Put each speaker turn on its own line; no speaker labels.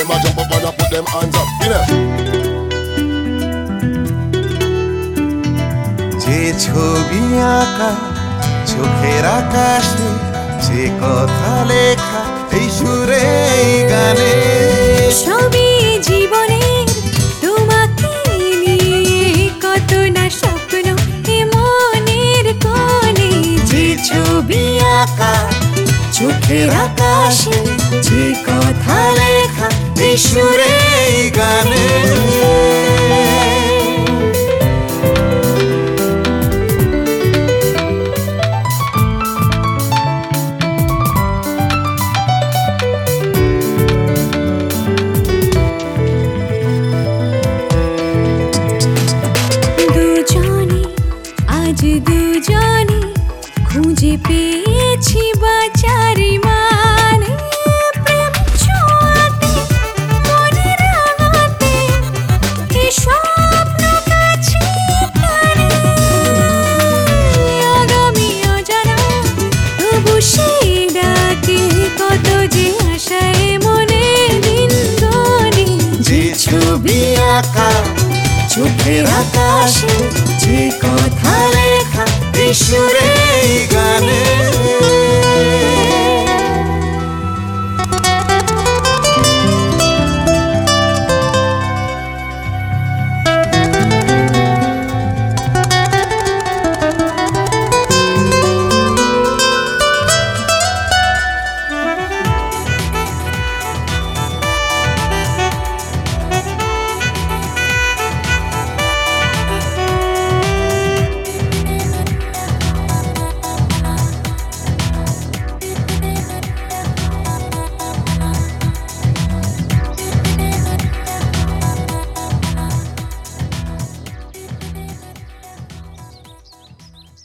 them a jump up and a put them hands up. You know.
যে ছবি আঁকা চোখের আকাশে, যে কথা লেখা এই সুরে এই গানে,
সবই জীবনের তোমাকে নিয়ে, কত না স্বপ্ন এ মনের কোণে।
যে ছবি আঁকা চোখের আকাশে, যে কথা লেখা এই সুরে এই গানে।
আজ দুজনে খুঁজে পেয়েছি বাঁচার মানে, প্রেম ছোঁয়াতে মনে রাঙাতে এ স্বপ্ন কাছে টানে। আগামী অজানা তবু সে ডাকে, কত যে আশায় মনে দিন গনে।
যে ছবি আঁকা চোখের আকাশে, যে কথা লেখা এই সুরে এই গানে।